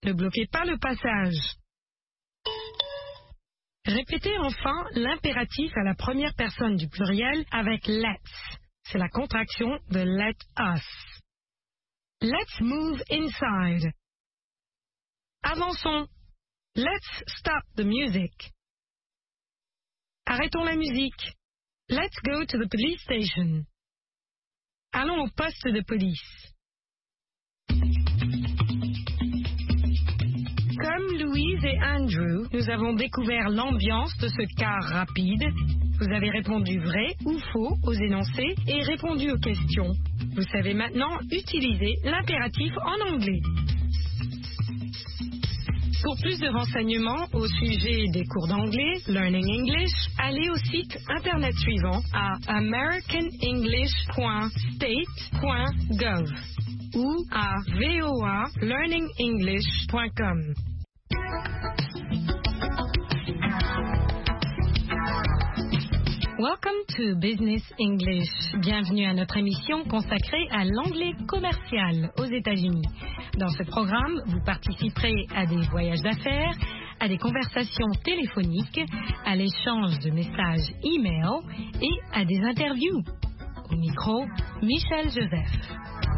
Ne bloquez pas le passage. Répétez enfin l'impératif à la première personne du pluriel avec let's. C'est la contraction de let us. Let's move inside. Avançons. Let's stop the music. Arrêtons la musique. Let's go to the police station. Allons au poste de police. Comme Louise et Andrew, nous avons découvert l'ambiance de ce car rapide. Vous avez répondu vrai ou faux aux énoncés et répondu aux questions. Vous savez maintenant utiliser l'impératif en anglais. Pour plus de renseignements au sujet des cours d'anglais, Learning English, allez au site internet suivant à americanenglish.state.gov ou à voalearningenglish.com. Welcome to Business English. Bienvenue à notre émission consacrée à l'anglais commercial aux États-Unis. Dans ce programme, vous participerez à des voyages d'affaires, à des conversations téléphoniques, à l'échange de messages e-mail et à des interviews. Au micro, Michel Joseph.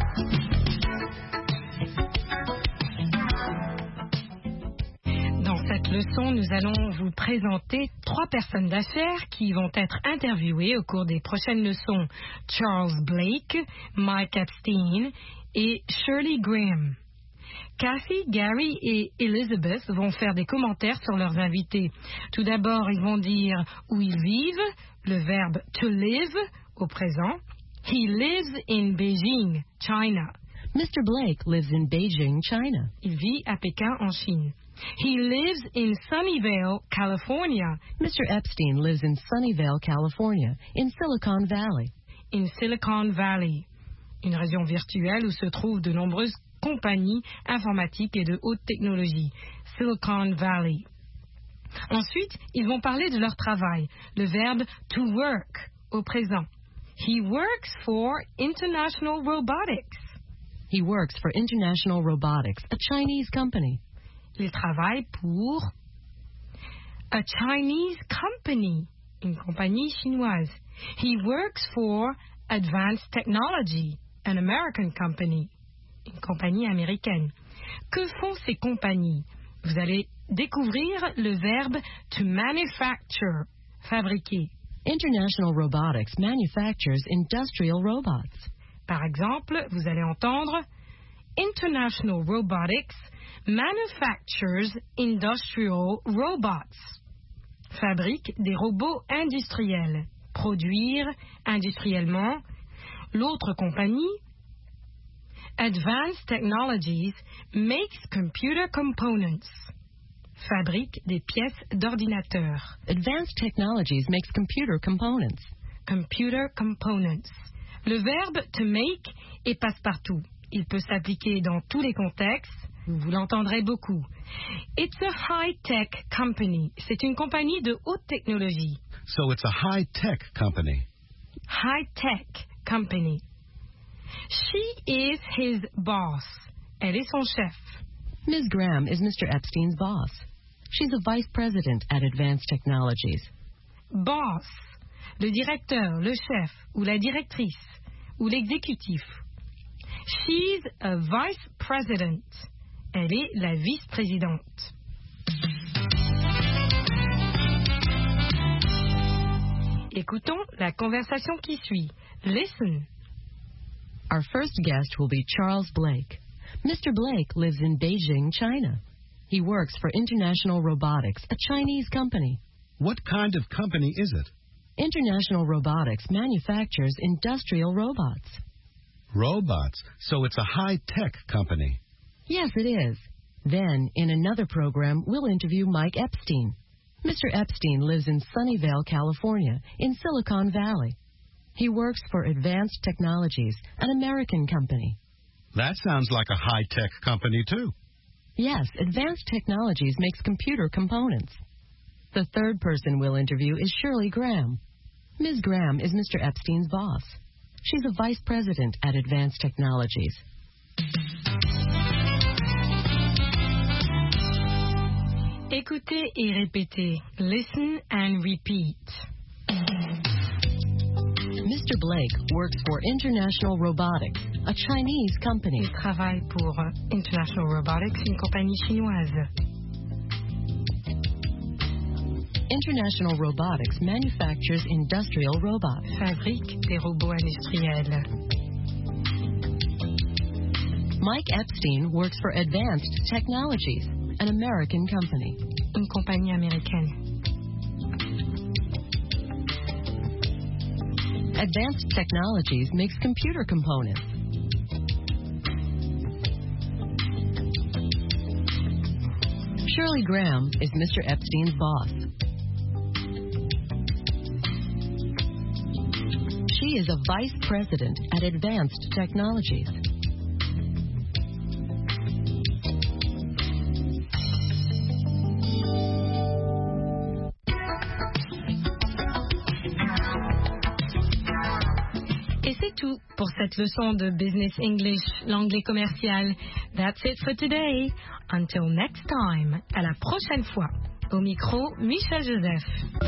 Dans cette leçon, nous allons vous présenter 3 personnes d'affaires qui vont être interviewées au cours des prochaines leçons. Charles Blake, Mike Epstein et Shirley Graham. Kathy, Gary et Elizabeth vont faire des commentaires sur leurs invités. Tout d'abord, ils vont dire où ils vivent, le verbe to live au présent. He lives in Beijing, China. Mr. Blake lives in Beijing, China. Il vit à Pékin, en Chine. He lives in Sunnyvale, California. Mr. Epstein lives in Sunnyvale, California, in Silicon Valley. In Silicon Valley, une région virtuelle où se trouvent de nombreuses compagnies informatiques et de haute technologie. Silicon Valley. Ensuite, ils vont parler de leur travail, le verbe to work au présent. He works for International Robotics. He works for International Robotics, a Chinese company. Il travaille pour a Chinese company, une compagnie chinoise. He works for Advanced Technology, an American company, une compagnie américaine. Que font ces compagnies? Vous allez découvrir le verbe to manufacture, fabriquer. International Robotics manufactures industrial robots. Par exemple, vous allez entendre International Robotics manufactures industrial robots. Fabrique des robots industriels. Produire industriellement. L'autre compagnie, Advanced Technologies makes computer components. Fabrique des pièces d'ordinateur. Advanced Technologies makes computer components. Computer components. Le verbe to make est passe-partout. Il peut s'appliquer dans tous les contextes. Vous l'entendrez beaucoup. It's a high-tech company. C'est une compagnie de haute technologie. So it's a high-tech company. High-tech company. She is his boss. Elle est son chef. Ms. Graham is Mr. Epstein's boss. She's a vice president at Advanced Technologies. Boss, le directeur, le chef, ou la directrice, ou l'exécutif. She's a vice president. Elle est la vice-présidente. Écoutons la conversation qui suit. Listen. Our first guest will be Charles Blake. Mr. Blake lives in Beijing, China. He works for International Robotics, a Chinese company. What kind of company is it? International Robotics manufactures industrial robots. Robots. So it's a high-tech company. Yes, it is. Then, in another program, we'll interview Mike Epstein. Mr. Epstein lives in Sunnyvale, California, in Silicon Valley. He works for Advanced Technologies, an American company. That sounds like a high-tech company, too. Yes, Advanced Technologies makes computer components. The third person we'll interview is Shirley Graham. Ms. Graham is Mr. Epstein's boss. She's a vice president at Advanced Technologies. Écoutez et répétez. Listen and repeat. Mr. Blake works for International Robotics, a Chinese company. Il travaille pour International Robotics, une compagnie chinoise. International Robotics manufactures industrial robots. Fabrique des robots industriels. Mike Epstein works for Advanced Technologies, an American company. Une compagnie américaine. Advanced Technologies makes computer components. Shirley Graham is Mr. Epstein's boss. She is a vice president at Advanced Technologies. Et c'est tout pour cette leçon de Business English, l'anglais commercial. That's it for today. Until next time. À la prochaine fois. Au micro, Michel Joseph.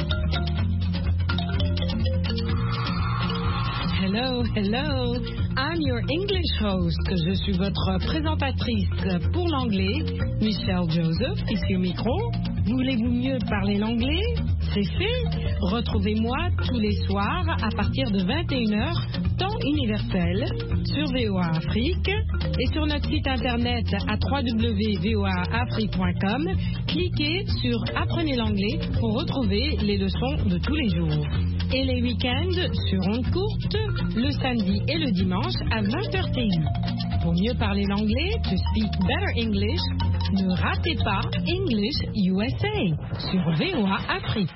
Hello, hello. I'm your English host. Je suis votre présentatrice pour l'anglais, Michel Joseph, ici au micro. Voulez-vous mieux parler l'anglais? C'est fait. Retrouvez-moi tous les soirs à partir de 21h, temps universel, sur VOA Afrique et sur notre site internet à www.voaafrique.com. Cliquez sur Apprenez l'anglais pour retrouver les leçons de tous les jours. Et les week-ends sur ondes courtes, le samedi et le dimanche à 20h TU. Pour mieux parler l'anglais, to speak better English, ne ratez pas English USA sur VOA Afrique.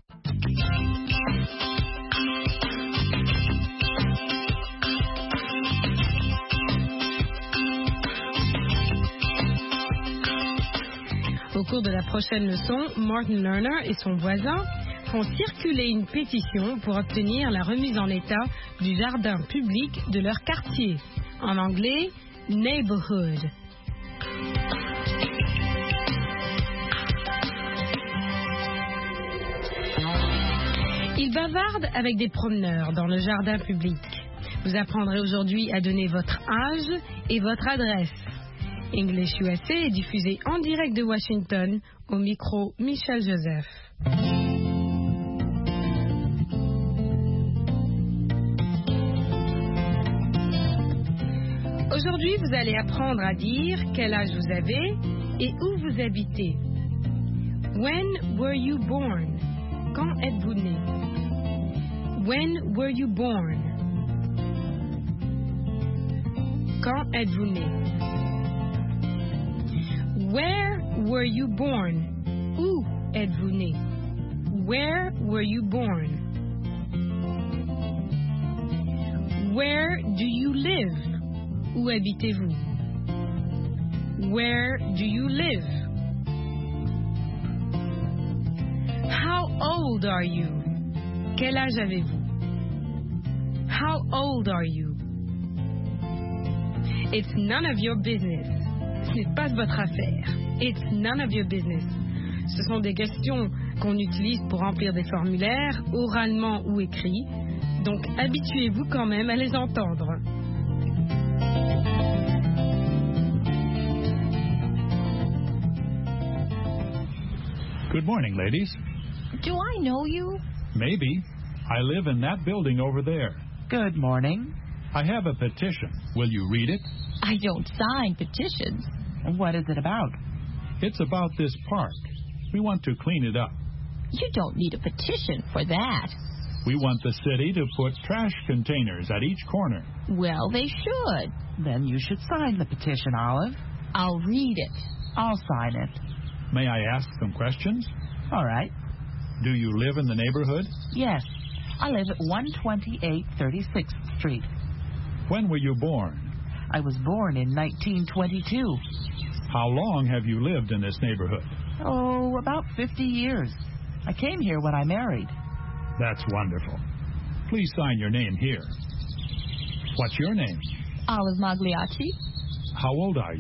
Au cours de la prochaine leçon, Martin Lerner et son voisin font circuler une pétition pour obtenir la remise en état du jardin public de leur quartier. En anglais, neighborhood. Ils bavardent avec des promeneurs dans le jardin public. Vous apprendrez aujourd'hui à donner votre âge et votre adresse. English USA est diffusé en direct de Washington, au micro Michel Joseph. Aujourd'hui, vous allez apprendre à dire quel âge vous avez et où vous habitez. When were you born? Quand êtes-vous né? When were you born? Quand êtes-vous né? Where were you born? Où êtes-vous né? Where were you born? Where do you live? Où habitez-vous? Where do you live? How old are you? Quel âge avez-vous? How old are you? It's none of your business. Ce n'est pas votre affaire. It's none of your business. Ce sont des questions qu'on utilise pour remplir des formulaires, oralement ou écrits. Donc habituez-vous quand même à les entendre. Good morning, ladies. Do I know you? Maybe. I live in that building over there. Good morning. I have a petition. Will you read it? I don't sign petitions. What is it about? It's about this park. We want to clean it up. You don't need a petition for that. We want the city to put trash containers at each corner. Well, they should. Then you should sign the petition, Olive. I'll read it. I'll sign it. May I ask some questions? All right. Do you live in the neighborhood? Yes. I live at 128 36th Street. When were you born? I was born in 1922. How long have you lived in this neighborhood? Oh, about 50 years. I came here when I married. That's wonderful. Please sign your name here. What's your name? Olive Magliacci. How old are you?